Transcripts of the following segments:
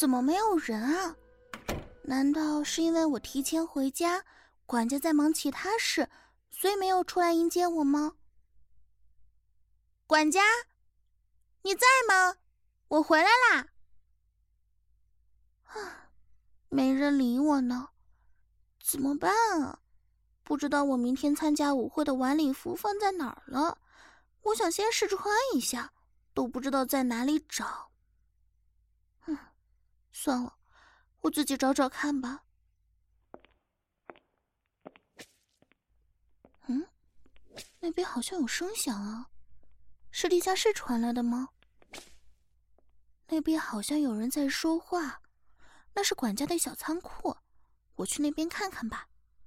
怎么没有人啊？难道是因为我提前回家，管家在忙其他事，所以没有出来迎接我吗？管家，你在吗？我回来啦！没人理我呢，怎么办啊？不知道我明天参加舞会的晚礼服放在哪儿了，我想先试穿一下，都不知道在哪里找。算了，我自己找找看吧。那边好像有声响啊，是地下室传来的吗？那边好像有人在说话，那是管家的小仓库，我去那边看看吧。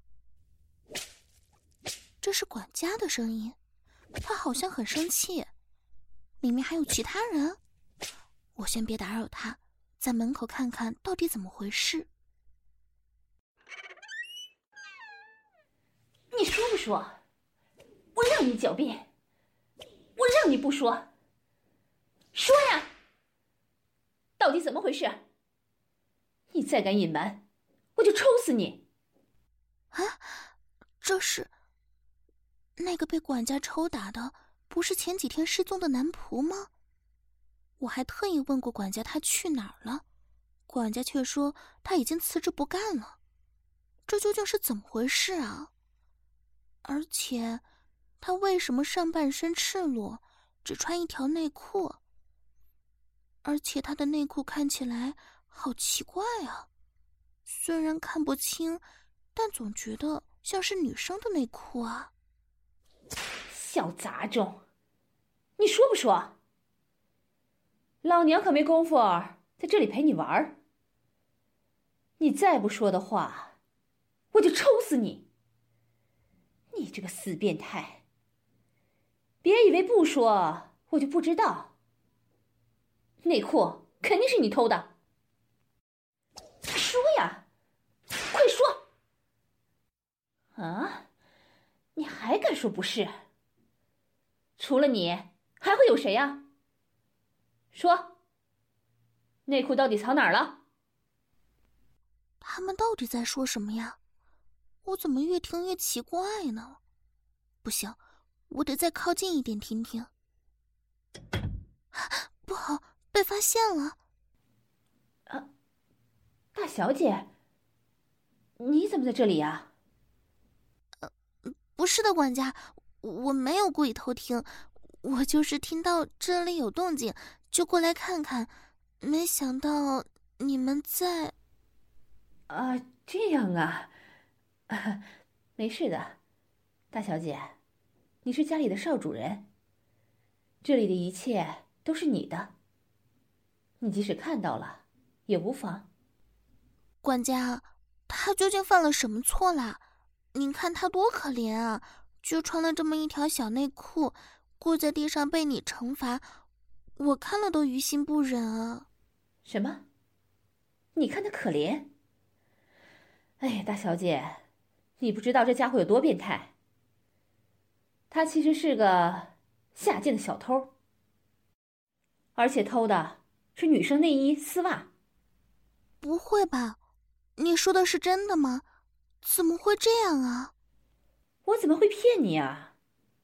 这是管家的声音，他好像很生气，里面还有其他人。我先别打扰他，在门口看看到底怎么回事。 你说不说？我让你狡辩，我让你不说，说呀！到底怎么回事？你再敢隐瞒，我就抽死你！ 啊，这是那个被管家抽打的，不是前几天失踪的男仆吗？我还特意问过管家他去哪儿了，管家却说他已经辞职不干了。这究竟是怎么回事啊？而且他为什么上半身赤裸，只穿一条内裤？而且他的内裤看起来好奇怪啊，虽然看不清，但总觉得像是女生的内裤啊。 小杂种，你说不说？老娘可没工夫在这里陪你玩。你再不说的话，我就抽死你！你这个死变态！别以为不说我就不知道，内裤肯定是你偷的。说呀，快说！啊，你还敢说不是？除了你还会有谁呀？说，内裤到底藏哪儿了？ 他们到底在说什么呀？我怎么越听越奇怪呢？不行，我得再靠近一点听听。不好，被发现了！ 大小姐，你怎么在这里呀？ 不是的，管家，我没有故意偷听，我就是听到这里有动静，就过来看看。没想到你们在…… 这样啊，没事的，大小姐，你是家里的少主人，这里的一切都是你的，你即使看到了也无妨。 管家，他究竟犯了什么错啦？您看他多可怜啊，就穿了这么一条小内裤，跪在地上被你惩罚，我看了都于心不忍啊。 什么？你看他可怜？哎呀，大小姐，你不知道这家伙有多变态。他其实是个下贱的小偷，而且偷的是女生内衣、丝袜。 不会吧？你说的是真的吗？怎么会这样啊？ 我怎么会骗你啊？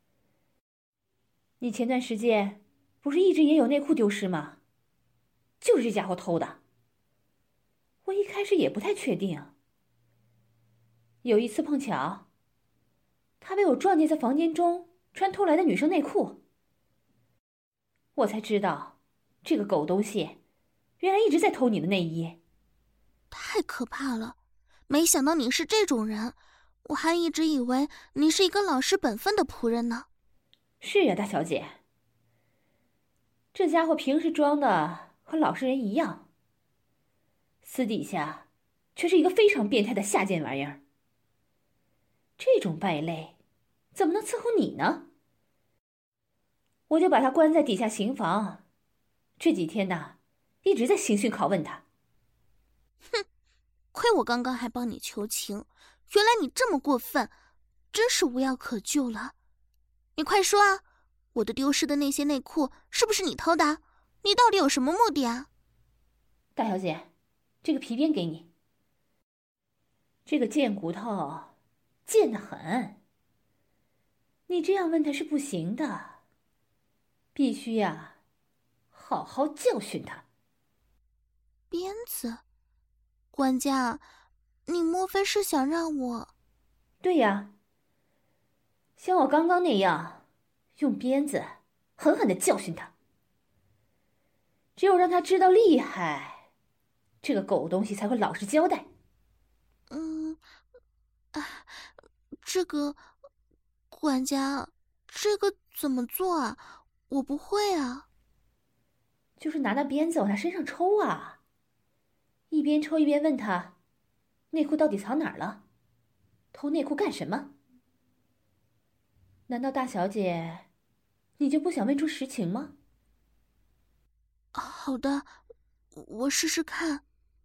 你前段时间不是一直也有内裤丢失吗？就是这家伙偷的。我一开始也不太确定。有一次碰巧，他被我撞见在房间中穿偷来的女生内裤，我才知道，这个狗东西原来一直在偷你的内衣。 太可怕了！没想到你是这种人，我还一直以为你是一个老实本分的仆人呢。 是呀，大小姐，这家伙平时装的和老实人一样，私底下却是一个非常变态的下贱玩意儿。这种败类怎么能伺候你呢？我就把他关在底下刑房，这几天呢，一直在刑讯拷问他。 哼，亏我刚刚还帮你求情，原来你这么过分，真是无药可救了。你快说啊，我的丢失的那些内裤是不是你偷的？你到底有什么目的啊？ 大小姐， 这个皮鞭给你。这个贱骨头，贱得很。你这样问他是不行的，必须呀，好好教训他。 鞭子？管家，你莫非是想让我…… 对呀，像我刚刚那样，用鞭子狠狠地教训他。只有让他知道厉害，这个狗东西才会老实交代。 这个，管家，这个怎么做啊？我不会啊。 就是拿那鞭子往他身上抽啊，一边抽一边问他，内裤到底藏哪儿了？偷内裤干什么？难道大小姐，你就不想问出实情吗？ 好的，我试试看。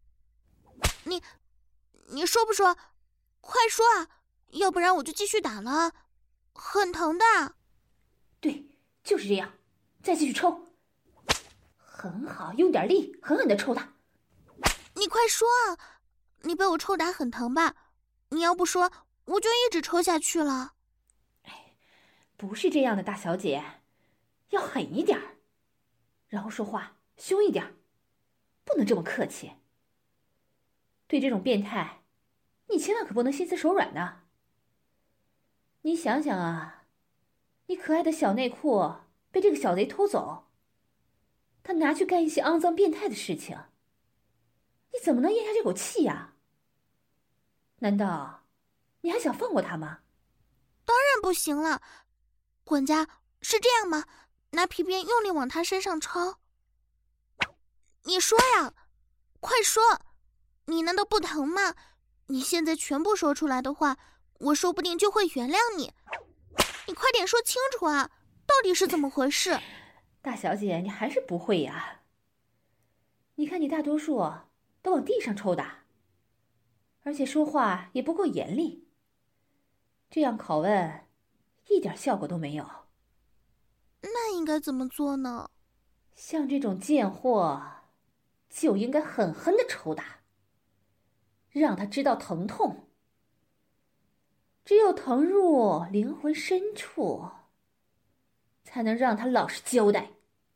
你说不说？快说啊！要不然我就继续打了，很疼的。 对，就是这样，再继续抽。很好，用点力，狠狠地抽他。 你快说啊！你被我抽打很疼吧？你要不说，我就一直抽下去了。 不是这样的，大小姐，要狠一点，然后说话凶一点，不能这么客气。对这种变态，你千万可不能心慈手软的。你想想啊，你可爱的小内裤被这个小贼偷走，他拿去干一些肮脏变态的事情，你怎么能咽下这口气呀？难道你还想放过他吗？ 当然不行了。管家，是这样吗？拿皮鞭用力往他身上抽。你说呀，快说！你难道不疼吗？你现在全部说出来的话，我说不定就会原谅你。你快点说清楚啊，到底是怎么回事？ 大小姐，你还是不会呀。你看你大多数都往地上抽打，而且说话也不够严厉，这样拷问一点效果都没有。 那应该怎么做呢？ 像这种贱货，就应该狠狠地抽打，让他知道疼痛。只有疼入灵魂深处，才能让他老实交代。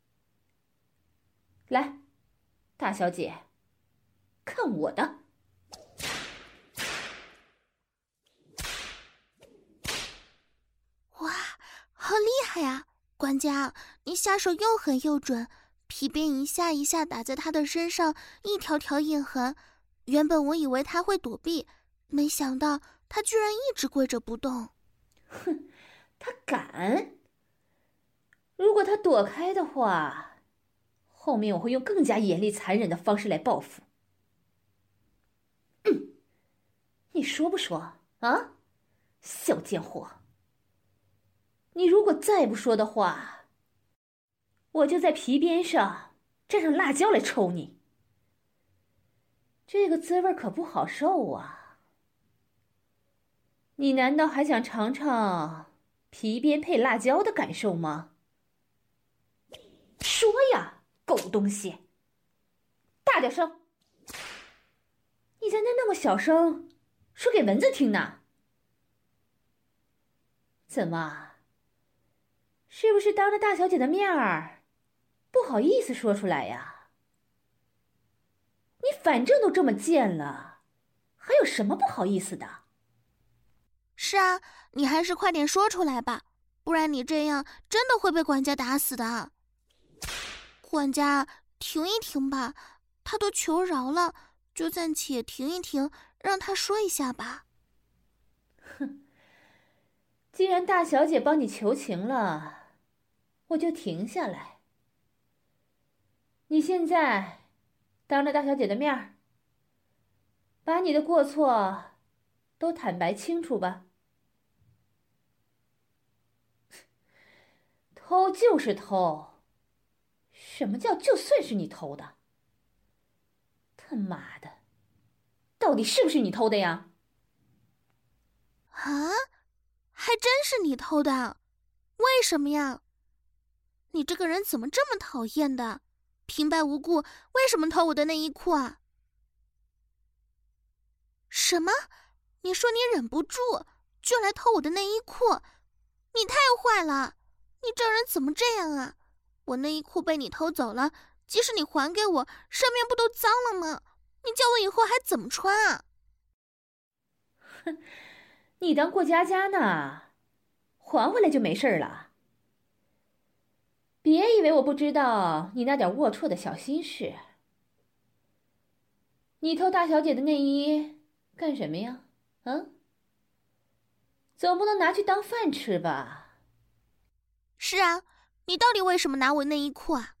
来，大小姐，看我的！ 哇，好厉害呀！管家，你下手又狠又准，皮鞭一下一下打在他的身上，一条条印痕。原本我以为他会躲避，没想到他居然一直跪着不动。 哼，他敢！如果他躲开的话，后面我会用更加严厉残忍的方式来报复。你说不说啊，小贱货！你如果再不说的话，我就在皮鞭上蘸上辣椒来抽你。这个滋味可不好受啊！你难道还想尝尝皮鞭配辣椒的感受吗？说呀，狗东西！大点声！你在那么小声，说给蚊子听呢？怎么？是不是当着大小姐的面儿，不好意思说出来呀？你反正都这么贱了，还有什么不好意思的？ 是啊，你还是快点说出来吧，不然你这样真的会被管家打死的。管家，停一停吧，他都求饶了，就暂且停一停，让他说一下吧。 哼，既然大小姐帮你求情了，我就停下来。你现在当着大小姐的面儿，把你的过错都坦白清楚吧。偷就是偷，什么叫就算是你偷的？他妈的，到底是不是你偷的呀？ 啊，还真是你偷的？为什么呀？你这个人怎么这么讨厌的？平白无故为什么偷我的内衣裤啊？ 什么？你说你忍不住就来偷我的内衣裤？你太坏了！你这人怎么这样啊？我内衣裤被你偷走了，即使你还给我，上面不都脏了吗？你叫我以后还怎么穿啊？ 哼，你当过家家呢？还回来就没事了。别以为我不知道你那点龌龊的小心事。你偷大小姐的内衣干什么呀？总不能拿去当饭吃吧？ 是啊，你到底为什么拿我内衣裤啊？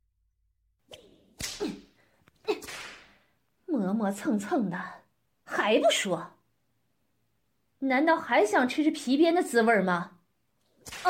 磨磨蹭蹭的，还不说？难道还想吃皮鞭的滋味吗？啊！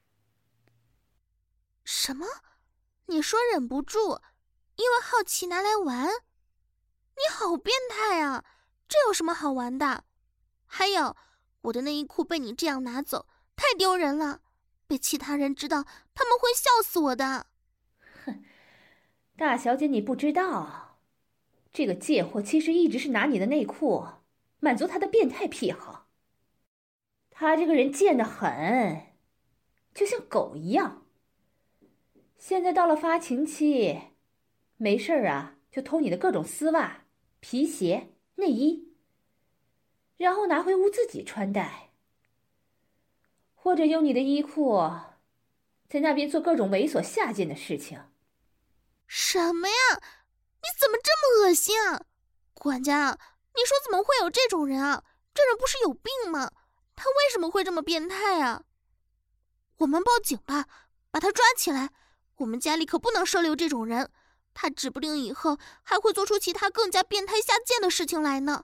什么？你说忍不住，因为好奇拿来玩？你好变态啊！这有什么好玩的？还有，我的内衣裤被你这样拿走，太丢人了！被其他人知道，他们会笑死我的。 哼，大小姐，你不知道，这个贱货其实一直是拿你的内裤满足他的变态癖好。他这个人贱得很，就像狗一样。现在到了发情期，没事啊就偷你的各种丝袜、皮鞋、内衣，然后拿回屋自己穿戴，或者用你的衣裤在那边做各种猥琐下贱的事情。 什么呀？你怎么这么恶心啊？管家，你说怎么会有这种人啊？这人不是有病吗？他为什么会这么变态啊？我们报警吧，把他抓起来。我们家里可不能收留这种人，他指不定以后还会做出其他更加变态下贱的事情来呢。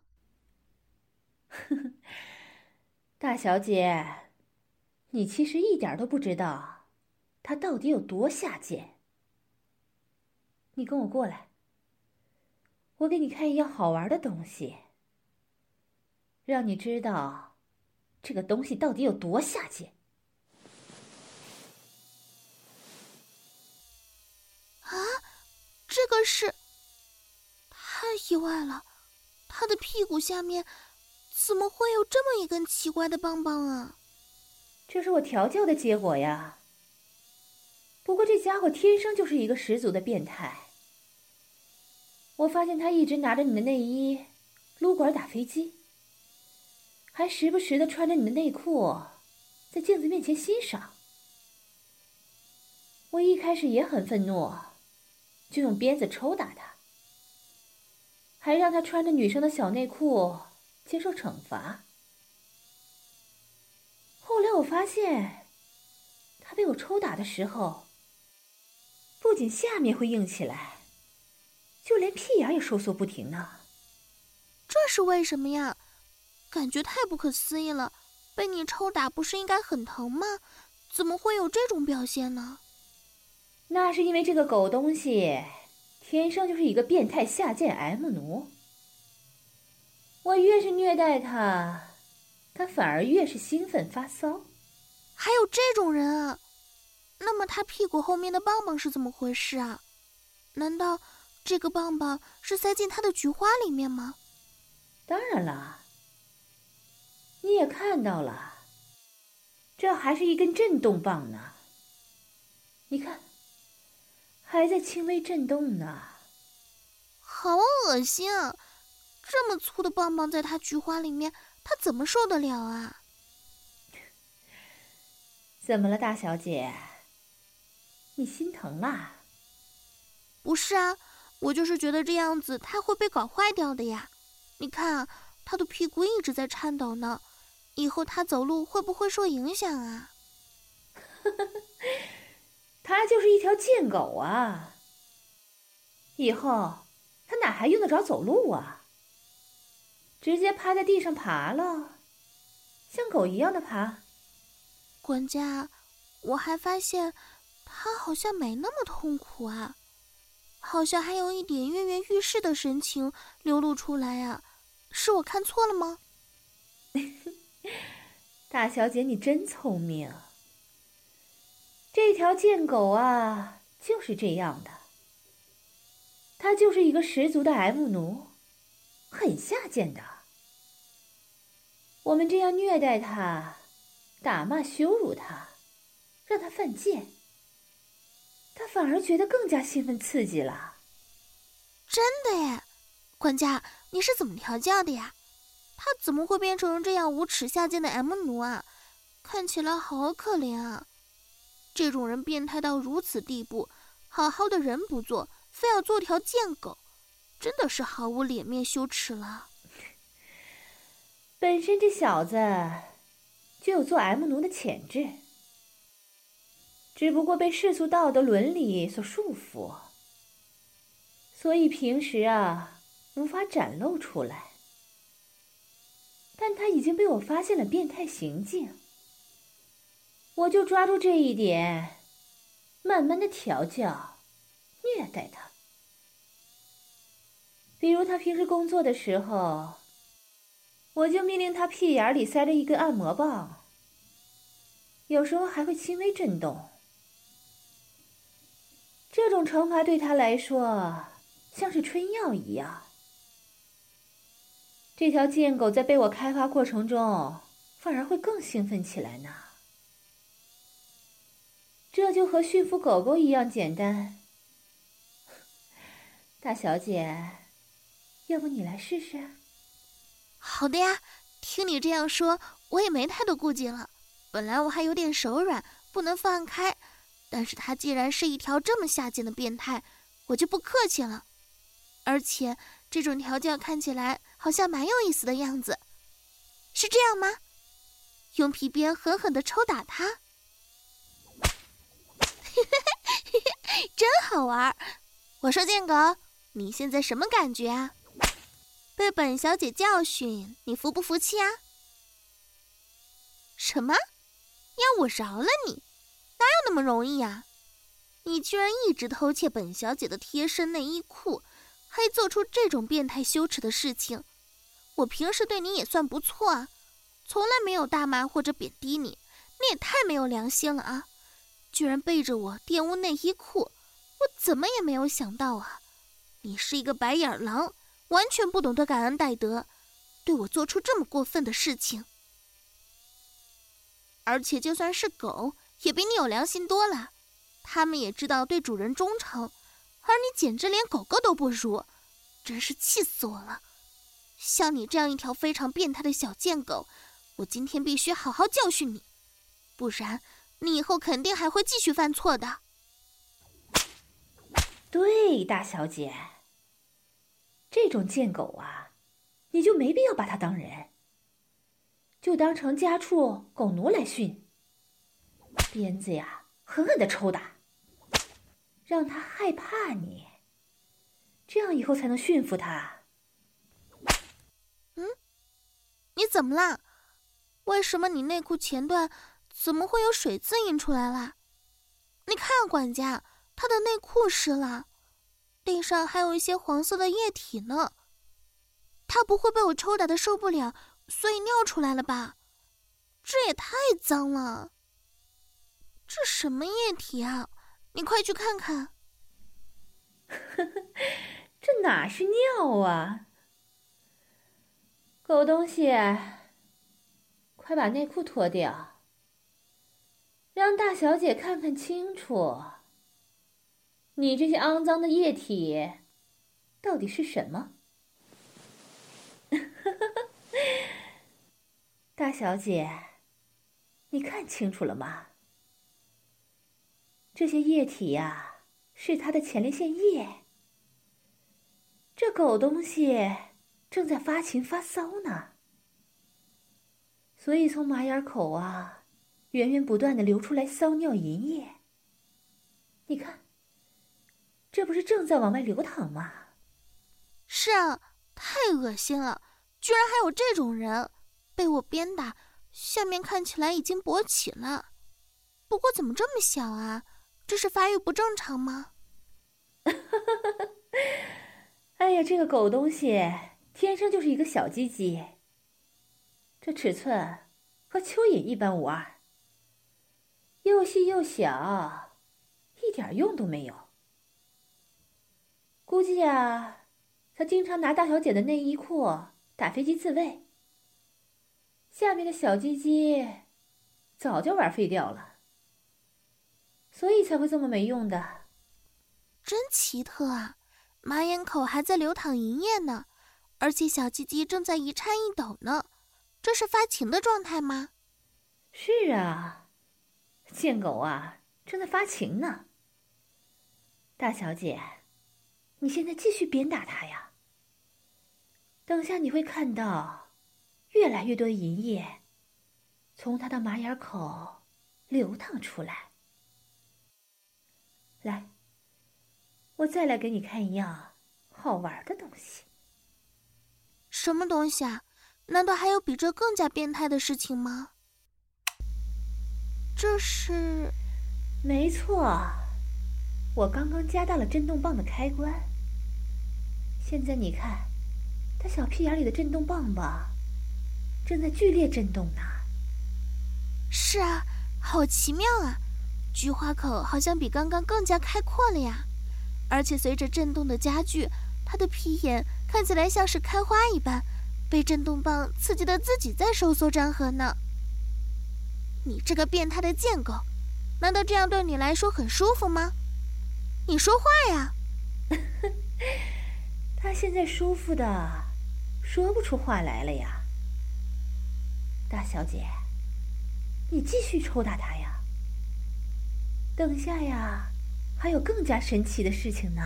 大小姐，你其实一点都不知道他到底有多下贱。你跟我过来，我给你看一样好玩的东西，让你知道这个东西到底有多下贱。 啊，这个是……太意外了，他的屁股下面怎么会有这么一根奇怪的棒棒啊？ 这是我调教的结果呀。不过这家伙天生就是一个十足的变态。我发现他一直拿着你的内衣撸管打飞机，还时不时的穿着你的内裤在镜子面前欣赏。我一开始也很愤怒，就用鞭子抽打他，还让他穿着女生的小内裤接受惩罚。后来我发现，他被我抽打的时候，不仅下面会硬起来，就连屁眼也收缩不停呢。 这是为什么呀？感觉太不可思议了。被你抽打不是应该很疼吗？怎么会有这种表现呢？ 那是因为这个狗东西天生就是一个变态下贱 M 奴。我越是虐待他，他反而越是兴奋发骚。 还有这种人啊？那么他屁股后面的棒棒是怎么回事啊？难道这个棒棒是塞进他的菊花里面吗？ 当然了，你也看到了，这还是一根震动棒呢。你看，还在轻微震动呢。 好恶心啊！这么粗的棒棒在他菊花里面，他怎么受得了啊？ 怎么了，大小姐？你心疼啦？ 不是啊，我就是觉得这样子他会被搞坏掉的呀。你看啊，他的屁股一直在颤抖呢，以后他走路会不会受影响啊？ 他就是一条贱狗啊！以后他哪还用得着走路啊？直接趴在地上爬了，像狗一样的爬。 管家，我还发现他好像没那么痛苦啊，好像还有一点跃跃欲试的神情流露出来啊，是我看错了吗？ 大小姐，你真聪明。这条贱狗啊，就是这样的。它就是一个十足的 M 奴，很下贱的。 我们这样虐待他，打骂羞辱他，让他犯贱，他反而觉得更加兴奋刺激了。 真的耶，管家，你是怎么调教的呀？他怎么会变成这样无耻下贱的 M 奴啊？看起来好可怜啊！这种人变态到如此地步，好好的人不做，非要做条贱狗，真的是毫无脸面羞耻了。 本身这小子就有做 M 奴的潜质，只不过被世俗道德伦理所束缚，所以平时无法展露出来。但他已经被我发现了变态行径，我就抓住这一点，慢慢的调教、虐待他。比如他平时工作的时候，我就命令他屁眼里塞着一根按摩棒，有时候还会轻微震动。这种惩罚对他来说像是春药一样。这条贱狗在被我开发过程中，反而会更兴奋起来呢。这就和驯服狗狗一样简单。大小姐，要不你来试试？ 好的呀，听你这样说，我也没太多顾忌了。本来我还有点手软，不能放开，但是他既然是一条这么下贱的变态，我就不客气了。而且这种调教看起来好像蛮有意思的样子，是这样吗？用皮鞭狠狠地抽打他，真好玩。我说贱狗，你现在什么感觉啊？被本小姐教训，你服不服气啊？什么？要我饶了你？哪有那么容易啊？你居然一直偷窃本小姐的贴身内衣裤，还做出这种变态羞耻的事情。我平时对你也算不错啊，从来没有大骂或者贬低你，你也太没有良心了啊！居然背着我玷污内衣裤，我怎么也没有想到啊！你是一个白眼狼，完全不懂得感恩戴德，对我做出这么过分的事情。而且就算是狗，也比你有良心多了，他们也知道对主人忠诚，而你简直连狗狗都不如，真是气死我了！像你这样一条非常变态的小贱狗，我今天必须好好教训你，不然你以后肯定还会继续犯错的。 对，大小姐，这种贱狗你就没必要把它当人，就当成家畜狗奴来训，鞭子狠狠地抽打，让它害怕你，这样以后才能驯服它。 你怎么啦？为什么你内裤前段怎么会有水渍印出来啦？你看管家，他的内裤湿了，地上还有一些黄色的液体呢。他不会被我抽打的受不了，所以尿出来了吧？这也太脏了！这什么液体啊？你快去看看。 这哪是尿啊！狗东西，快把内裤脱掉，让大小姐看看清楚，你这些肮脏的液体到底是什么？大小姐，你看清楚了吗？这些液体是它的前列腺液。这狗东西正在发情发骚呢，所以从马眼口源源不断的流出来骚尿淫液。你看，这不是正在往外流淌吗？ 是啊，太恶心了，居然还有这种人，被我鞭打，下面看起来已经勃起了。不过怎么这么小啊？这是发育不正常吗？ 哎呀，这个狗东西天生就是一个小鸡鸡，这尺寸和蚯蚓一般无二，又细又小，一点用都没有。估计他经常拿大小姐的内衣裤打飞机自慰， 下面的小鸡鸡早就玩废掉了，所以才会这么没用的。 真奇特啊，马眼口还在流淌营液呢，而且小鸡鸡正在一颤一抖呢，这是发情的状态吗？ 是啊，贱狗啊，正在发情呢。大小姐，你现在继续鞭打它呀。等下你会看到越来越多的银液从它的马眼口流淌出来。来，我再来给你看一样好玩的东西。 什么东西啊？难道还有比这更加变态的事情吗？这是…… 没错，我刚刚加大了震动棒的开关。现在你看，它小屁眼里的震动棒棒正在剧烈震动呢。 是啊，好奇妙啊！菊花口好像比刚刚更加开阔了呀，而且随着震动的加剧，它的屁眼看起来像是开花一般，被震动棒刺激的自己在收缩张合呢。你这个变态的贱狗，难道这样对你来说很舒服吗？你说话呀！ 他现在舒服的说不出话来了呀。大小姐，你继续抽打他呀。等下呀，还有更加神奇的事情呢。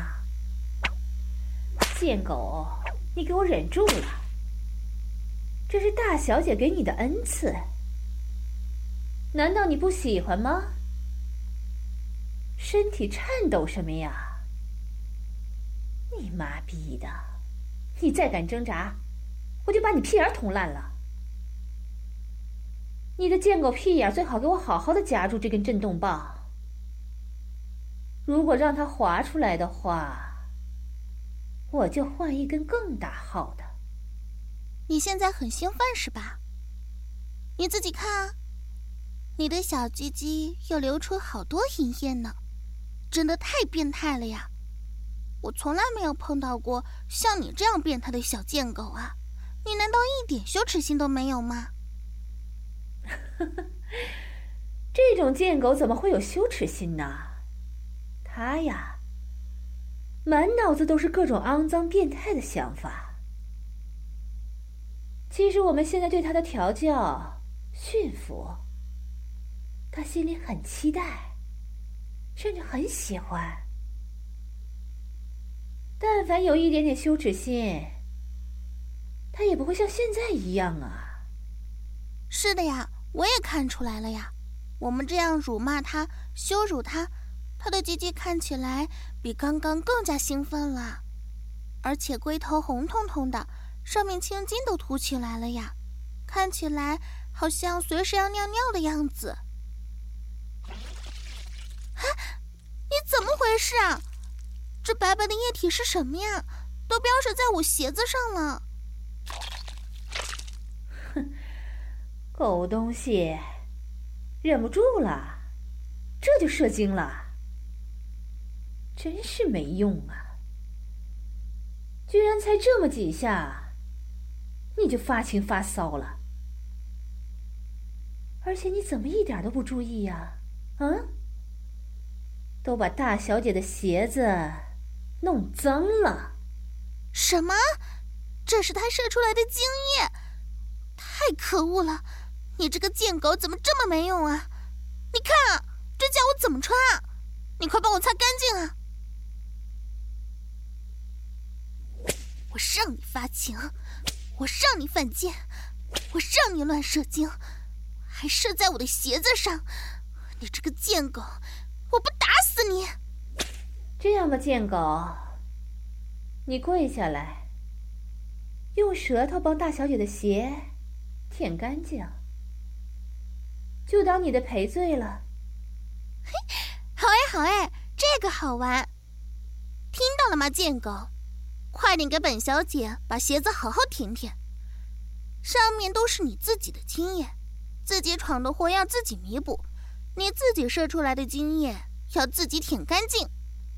贱狗，你给我忍住了，这是大小姐给你的恩赐，难道你不喜欢吗？身体颤抖什么呀？你妈逼的，你再敢挣扎，我就把你屁眼捅烂了。你的贱狗屁眼最好给我好好的夹住这根震动棒，如果让它滑出来的话，我就换一根更大号的。 你现在很兴奋是吧？你自己看啊，你的小鸡鸡又流出好多银液呢，真的太变态了呀！我从来没有碰到过像你这样变态的小贱狗啊！你难道一点羞耻心都没有吗？ 这种贱狗怎么会有羞耻心呢？它呀，满脑子都是各种肮脏变态的想法。其实我们现在对它的调教、驯服，它心里很期待，甚至很喜欢。但凡有一点点羞耻心，它也不会像现在一样啊。 是的呀，我也看出来了呀。我们这样辱骂它、羞辱它，它的鸡鸡看起来比刚刚更加兴奋了，而且龟头红彤彤的，上面青筋都凸起来了呀，看起来好像随时要尿尿的样子。啊，你怎么回事啊？这白白的液体是什么呀？都标识在我鞋子上了。 哼，狗东西，忍不住了，这就射精了，真是没用啊！居然才这么几下，你就发情发骚了，而且你怎么一点都不注意呀？都把大小姐的鞋子弄脏了。 什么？这是他射出来的精液，太可恶了！你这个贱狗怎么这么没用啊？你看啊，这叫我怎么穿啊？你快帮我擦干净啊！我让你发情，我让你犯贱，我让你乱射精，还射在我的鞋子上！你这个贱狗，我不打死你！ 这样吧，贱狗，你跪下来，用舌头帮大小姐的鞋舔干净，就当你的赔罪了。 嘿，好哎好哎，这个好玩。听到了吗，贱狗？快点给本小姐把鞋子好好舔舔，上面都是你自己的精液，自己闯的祸要自己弥补，你自己射出来的精液要自己舔干净。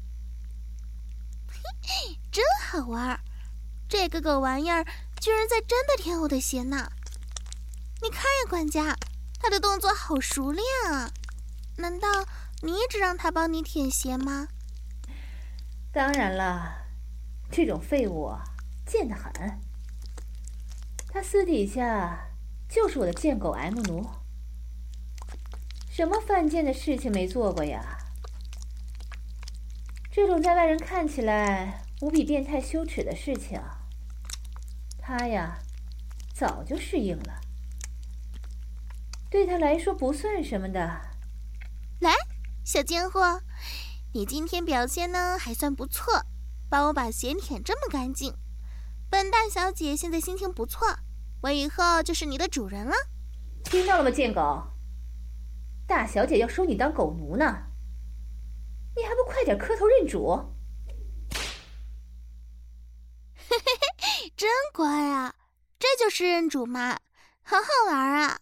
真好玩，这个狗玩意儿居然在真的舔我的鞋呢！ 你看呀，管家，他的动作好熟练啊！难道你一直让他帮你舔鞋吗？ 当然了，这种废物贱得很。他私底下就是我的贱狗 M 奴，什么犯贱的事情没做过呀？这种在外人看起来无比变态羞耻的事情，他呀早就适应了，对他来说不算什么的。 来，小贱货，你今天表现呢还算不错，帮我把鞋舔这么干净。本大小姐现在心情不错，我以后就是你的主人了。 听到了吗，贱狗？大小姐要收你当狗奴呢，你还不快点磕头认主？ 嘿嘿嘿，真乖啊，这就是认主嘛，好好玩啊！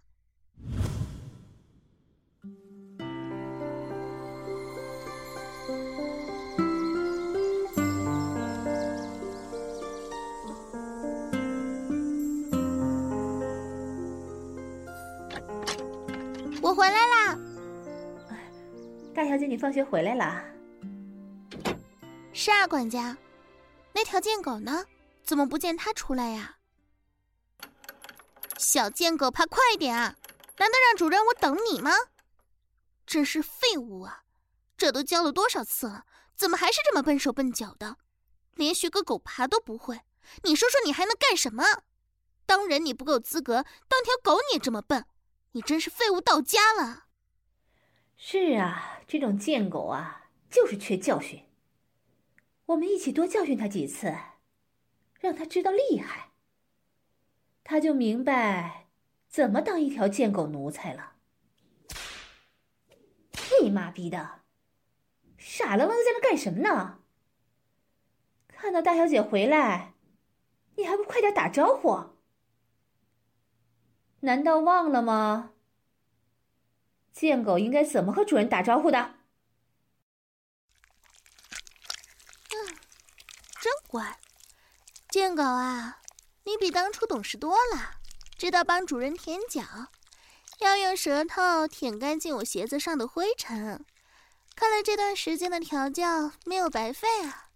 我回来啦！ 大小姐，你放学回来啦？ 是啊，管家，那条贱狗呢？怎么不见它出来呀？小贱狗，爬快点啊！难道让主人我等你吗？真是废物啊！这都教了多少次了，怎么还是这么笨手笨脚的？连学个狗爬都不会，你说说你还能干什么？当人你不够资格，当条狗你也这么笨，你真是废物到家了。 是啊，这种贱狗啊，就是缺教训。我们一起多教训他几次，让他知道厉害，他就明白怎么当一条贱狗奴才了。你妈逼的，傻愣愣的在那干什么呢？看到大小姐回来，你还不快点打招呼？难道忘了吗？贱狗应该怎么和主人打招呼的？ 真乖，贱狗啊，你比当初懂事多了，知道帮主人舔脚，要用舌头舔干净我鞋子上的灰尘。看来这段时间的调教没有白费啊。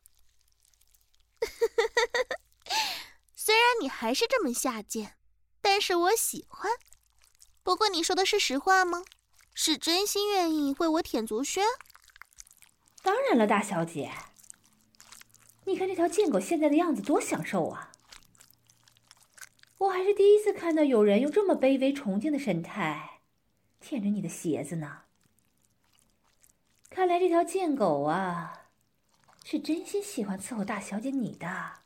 虽然你还是这么下贱，但是我喜欢。不过你说的是实话吗？是真心愿意为我舔足靴？ 当然了，大小姐。你看这条贱狗现在的样子多享受啊！我还是第一次看到有人用这么卑微崇敬的神态舔着你的鞋子呢。看来这条贱狗啊，是真心喜欢伺候大小姐你的。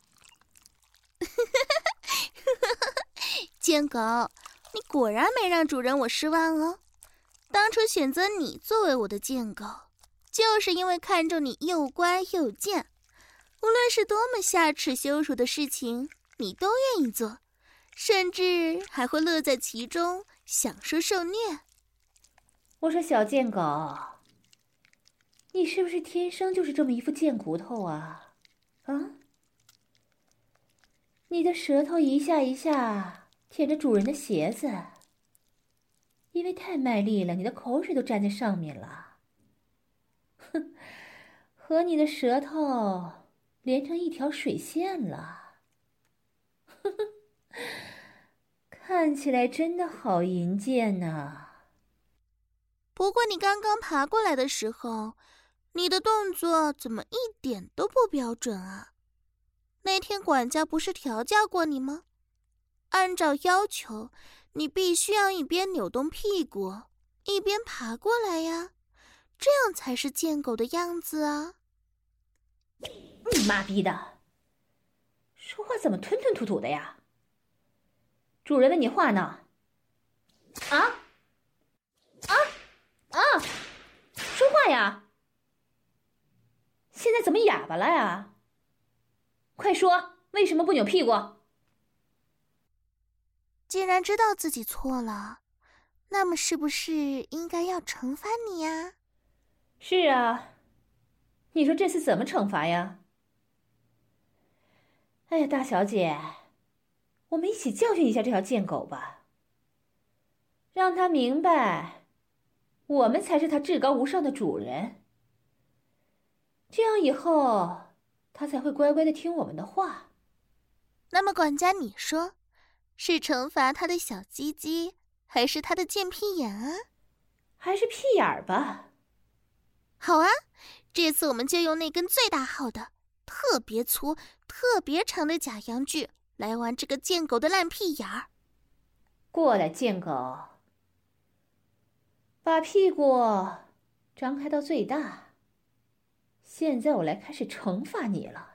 贱狗，你果然没让主人我失望哦。当初选择你作为我的贱狗，就是因为看中你又乖又贱，无论是多么下耻羞辱的事情，你都愿意做，甚至还会乐在其中，享受受虐。 我说小贱狗，你是不是天生就是这么一副贱骨头啊？啊？你的舌头一下一下舔着主人的鞋子，因为太卖力了，你的口水都沾在上面了。哼，和你的舌头连成一条水线了。呵呵，看起来真的好淫贱呐。 不过你刚刚爬过来的时候，你的动作怎么一点都不标准啊？那天管家不是调教过你吗？按照要求，你必须要一边扭动屁股，一边爬过来呀，这样才是贱狗的样子啊！ 你妈逼的，说话怎么吞吞吐吐的呀？主人问你话呢？说话呀！现在怎么哑巴了呀？快说，为什么不扭屁股？ 既然知道自己错了，那么是不是应该要惩罚你呀？ 是啊，你说这次怎么惩罚呀？哎呀，大小姐，我们一起教训一下这条贱狗吧。 让他明白，我们才是他至高无上的主人。这样以后，他才会乖乖的听我们的话。 那么管家，你说，是惩罚他的小鸡鸡，还是他的贱屁眼啊？ 还是屁眼儿吧。 好啊，这次我们就用那根最大号的、特别粗、特别长的假阳具来玩这个贱狗的烂屁眼儿。 过来，贱狗，把屁股张开到最大。现在我来开始惩罚你了。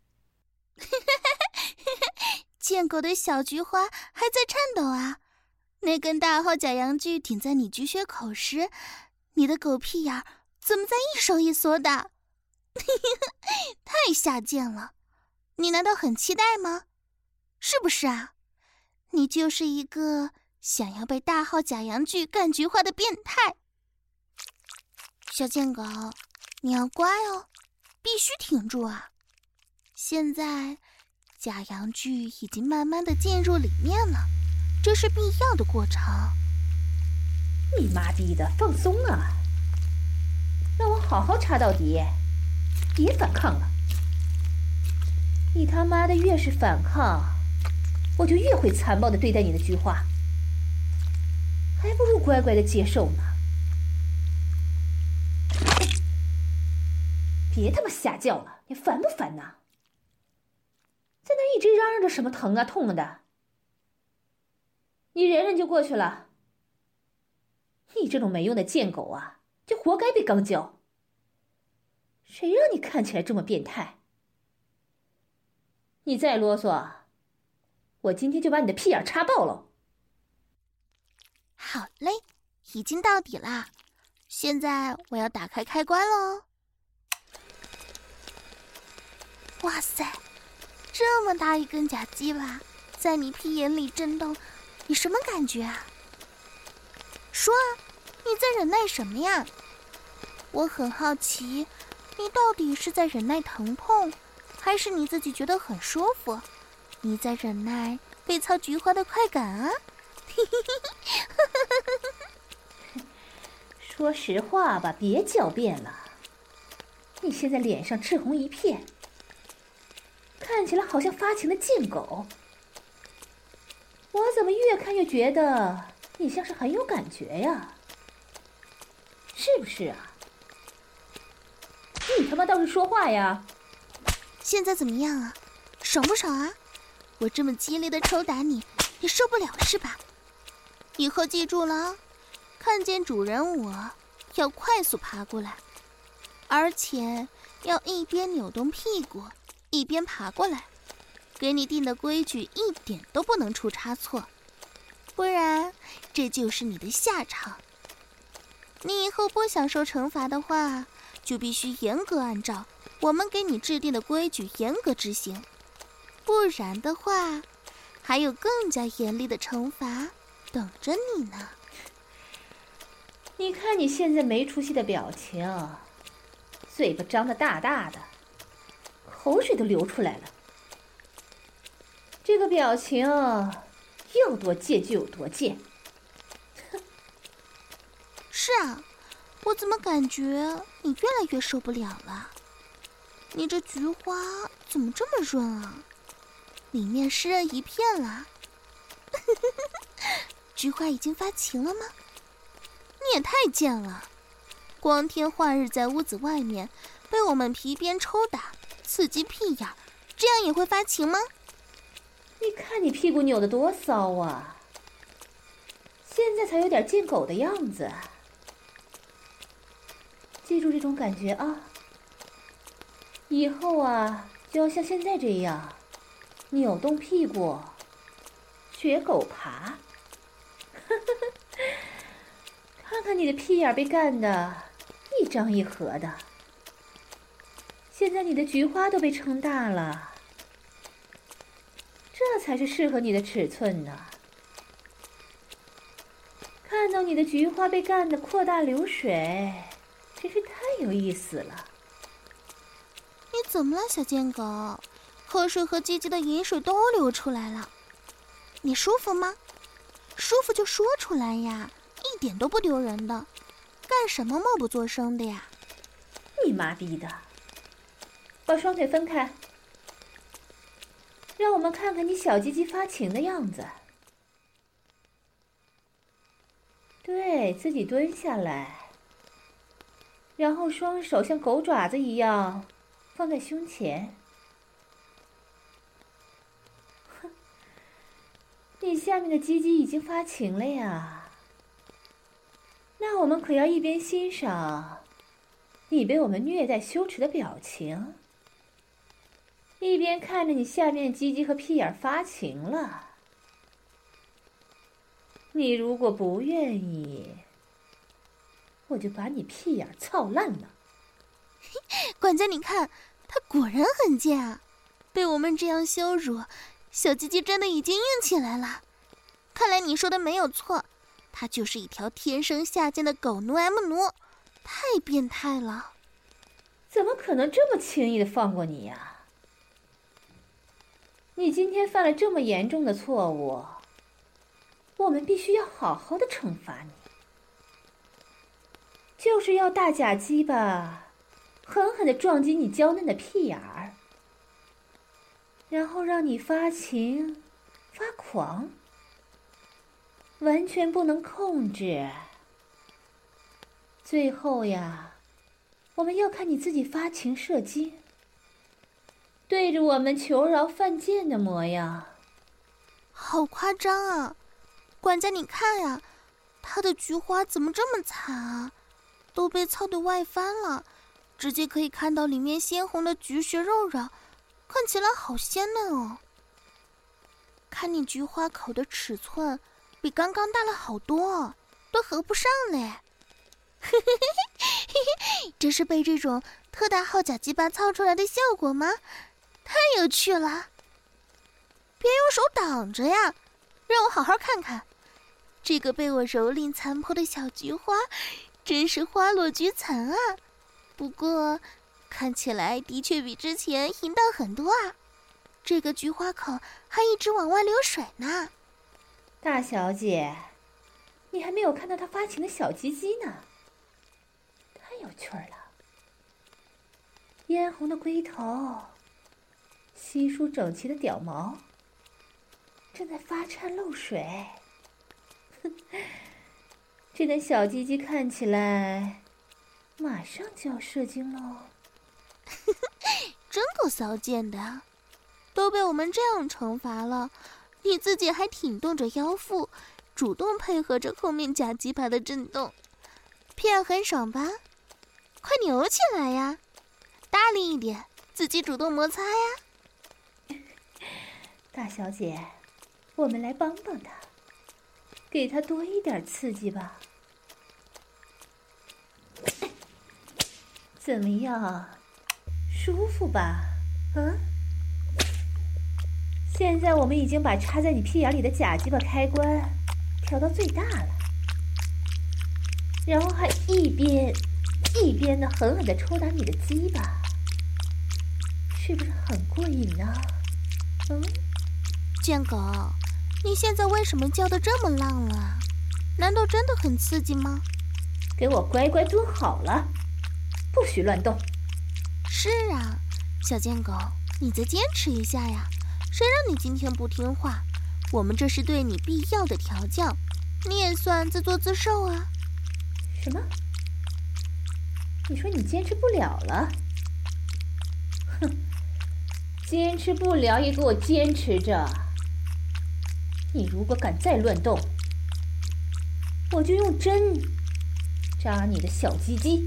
贱狗的小菊花还在颤抖啊！那根大号假阳具顶在你菊穴口时，你的狗屁眼怎么在一收一缩的？太下贱了！你难道很期待吗？是不是啊？你就是一个想要被大号假阳具干菊花的变态。小贱狗，你要乖哦，必须挺住啊！现在假阳具已经慢慢的进入里面了，这是必要的过程。 你妈逼的，放松啊！让我好好插到底，别反抗了。你他妈的越是反抗，我就越会残暴的对待你的菊花，还不如乖乖的接受呢。别他妈瞎叫了，你烦不烦呐？在那一直嚷嚷着什么疼啊痛啊的，你忍忍就过去了。你这种没用的贱狗啊，就活该被肛交。谁让你看起来这么变态？你再啰嗦，我今天就把你的屁眼插爆了。 好嘞，已经到底啦。现在我要打开开关喽。哇塞，这么大一根假鸡巴在你屁眼里震动，你什么感觉啊？说啊，你在忍耐什么呀？我很好奇，你到底是在忍耐疼痛，还是你自己觉得很舒服？你在忍耐被操菊花的快感啊？ 说实话吧，别狡辩了。你现在脸上赤红一片，看起来好像发情的贱狗。我怎么越看越觉得你像是很有感觉呀？是不是啊？你他妈倒是说话呀！ 现在怎么样啊？爽不爽啊？我这么激烈的抽打你，你受不了是吧？以后记住了啊，看见主人我要快速爬过来，而且要一边扭动屁股一边爬过来。给你定的规矩一点都不能出差错，不然这就是你的下场。你以后不想受惩罚的话，就必须严格按照我们给你制定的规矩严格执行，不然的话，还有更加严厉的惩罚等着你呢。 你看你现在没出息的表情，嘴巴张得大大的，口水都流出来了。这个表情要多贱就有多贱。 是啊，我怎么感觉你越来越受不了了？你这菊花怎么这么润啊？里面湿润一片了。菊花已经发情了吗？你也太贱了！光天化日在屋子外面被我们皮鞭抽打，刺激屁眼，这样也会发情吗？ 你看你屁股扭得多骚啊！现在才有点贱狗的样子。记住这种感觉啊！以后啊，就要像现在这样，扭动屁股，学狗爬。看看你的屁眼被干的一张一合的，现在你的菊花都被撑大了。这才是适合你的尺寸呢。看到你的菊花被干得扩大流水，真是太有意思了。 你怎么了，小贱狗？口水和鸡鸡的饮水都流出来了，你舒服吗？ 舒服就说出来呀，一点都不丢人的。干什么默不作声的呀？ 你妈逼的！把双腿分开，让我们看看你小鸡鸡发情的样子。对，自己蹲下来，然后双手像狗爪子一样放在胸前。哼，你下面的鸡鸡已经发情了呀。那我们可要一边欣赏你被我们虐待羞耻的表情，一边看着你下面的鸡鸡和屁眼发情了。你如果不愿意，我就把你屁眼操烂了。 管家，你看，他果然很贱啊！被我们这样羞辱，小鸡鸡真的已经硬起来了。看来你说的没有错，它就是一条天生下贱的狗奴 M 奴，太变态了。 怎么可能这么轻易的放过你呀？你今天犯了这么严重的错误，我们必须要好好的惩罚你，就是要大假鸡巴狠狠的撞击你娇嫩的屁眼儿，然后让你发情发狂，完全不能控制。最后呀，我们要看你自己发情射精，对着我们求饶犯贱的模样。 好夸张啊！管家，你看呀，他的菊花怎么这么惨啊？都被操得外翻了，直接可以看到里面鲜红的菊血肉肉，看起来好鲜嫩哦。看你菊花口的尺寸，比刚刚大了好多，都合不上嘞。这是被这种特大号假鸡巴操出来的效果吗？太有趣了！别用手挡着呀，让我好好看看。这个被我蹂躏残破的小菊花，真是花落菊残啊！不过，看起来的确比之前淫荡很多啊。这个菊花口还一直往外流水呢。 大小姐，你还没有看到它发情的小鸡鸡呢，太有趣了。嫣红的龟头，稀疏整齐的屌毛，正在发颤漏水。这根小鸡鸡看起来马上就要射精喽。 真够骚贱的，都被我们这样惩罚了，你自己还挺动着腰腹，主动配合着后面假鸡巴的震动，屁眼很爽吧？快扭起来呀，大力一点，自己主动摩擦呀。 大小姐，我们来帮帮他，给他多一点刺激吧。怎么样，舒服吧？现在我们已经把插在你屁眼里的假鸡巴开关调到最大了，然后还一边的狠狠的抽打你的鸡巴，是不是很过瘾呢？ 贱狗，你现在为什么叫得这么浪了？难道真的很刺激吗？ 给我乖乖蹲好了，不许乱动。 是啊，小贱狗，你再坚持一下呀！谁让你今天不听话？我们这是对你必要的调教，你也算自作自受啊。 什么？你说你坚持不了了？哼，坚持不了也给我坚持着！你如果敢再乱动，我就用针扎你的小鸡鸡！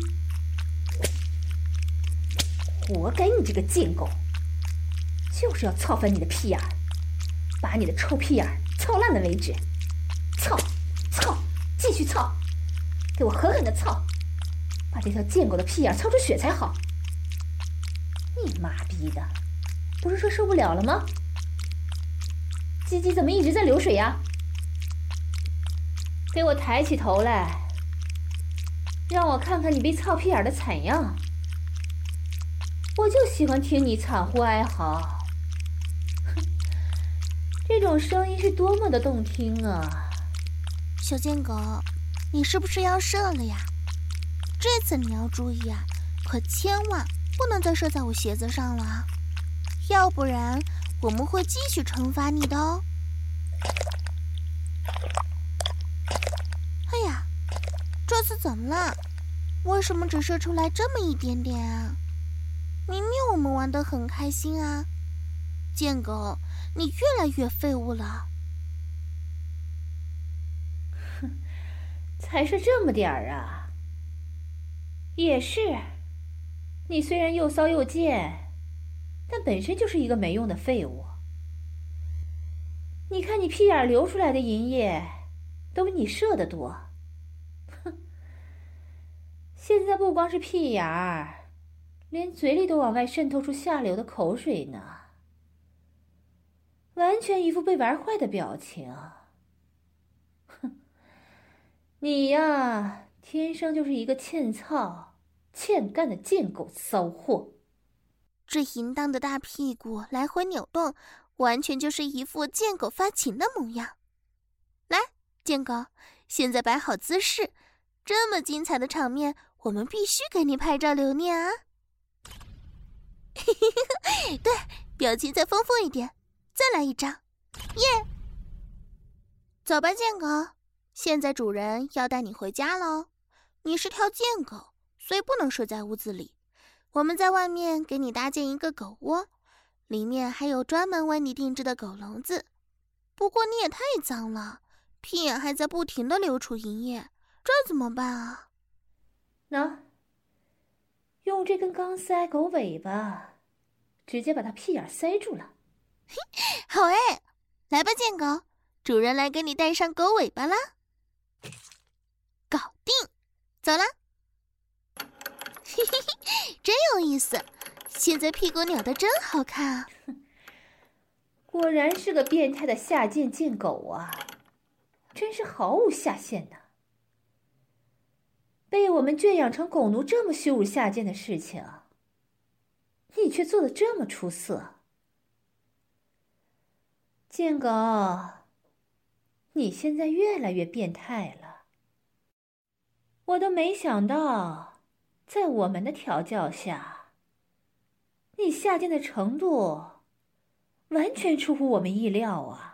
活该你这个贱狗，就是要操翻你的屁眼儿，把你的臭屁眼儿操烂了为止！操，继续操，给我狠狠的操，把这条贱狗的屁眼操出血才好！你妈逼的，不是说受不了了吗？鸡鸡怎么一直在流水呀？给我抬起头来，让我看看你被操屁眼的惨样。我就喜欢听你惨呼哀嚎，哼，这种声音是多么的动听啊！ 小贱狗，你是不是要射了呀？这次你要注意啊，可千万不能再射在我鞋子上了，要不然我们会继续惩罚你的哦。哎呀，这次怎么了？为什么只射出来这么一点点啊？明明我们玩得很开心啊！贱狗，你越来越废物了。 哼，才射这么点儿啊！也是，你虽然又骚又贱，但本身就是一个没用的废物。你看你屁眼流出来的银液，都比你射的多。哼，现在不光是屁眼儿，连嘴里都往外渗透出下流的口水呢，完全一副被玩坏的表情。哼，你呀，天生就是一个欠操、欠干的贱狗骚货。 这淫荡的大屁股来回扭动，完全就是一副贱狗发情的模样。来，贱狗，现在摆好姿势，这么精彩的场面，我们必须给你拍照留念啊！对，表情再丰富一点，再来一张，耶！走吧，贱狗，现在主人要带你回家喽。你是条贱狗，所以不能睡在屋子里。我们在外面给你搭建一个狗窝，里面还有专门为你定制的狗笼子。不过你也太脏了，屁眼还在不停地流出银液，这怎么办啊？ 用这根钢塞狗尾巴，直接把它屁眼塞住了。 好哎，来吧，贱狗，主人来给你带上狗尾巴啦。搞定，走啦。嘿嘿嘿，真有意思，现在屁股扭得真好看啊！ 果然是个变态的下贱贱狗啊，真是毫无下限呢。被我们圈养成狗奴这么羞辱下贱的事情，你却做得这么出色。贱狗，你现在越来越变态了。我都没想到，在我们的调教下，你下贱的程度完全出乎我们意料啊！